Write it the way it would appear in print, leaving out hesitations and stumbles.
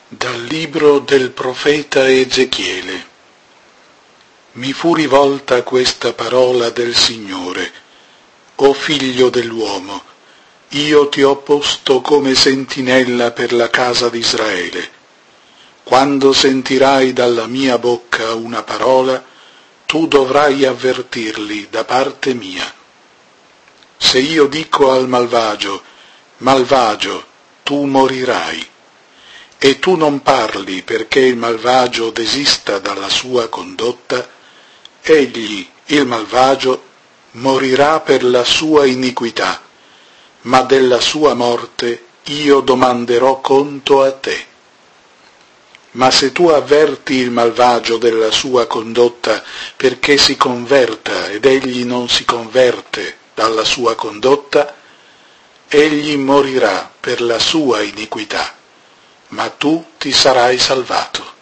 Dal libro del profeta Ezechiele. Mi fu rivolta questa parola del Signore: O figlio dell'uomo, io ti ho posto come sentinella per la casa d'Israele. Quando sentirai dalla mia bocca una parola, tu dovrai avvertirli da parte mia. Se io dico al malvagio: malvagio, tu morirai, e tu non parli perché il malvagio desista dalla sua condotta, egli, il malvagio, morirà per la sua iniquità, ma della sua morte io domanderò conto a te. Ma se tu avverti il malvagio della sua condotta perché si converta ed egli non si converte dalla sua condotta, egli morirà per la sua iniquità, ma tu ti sarai salvato.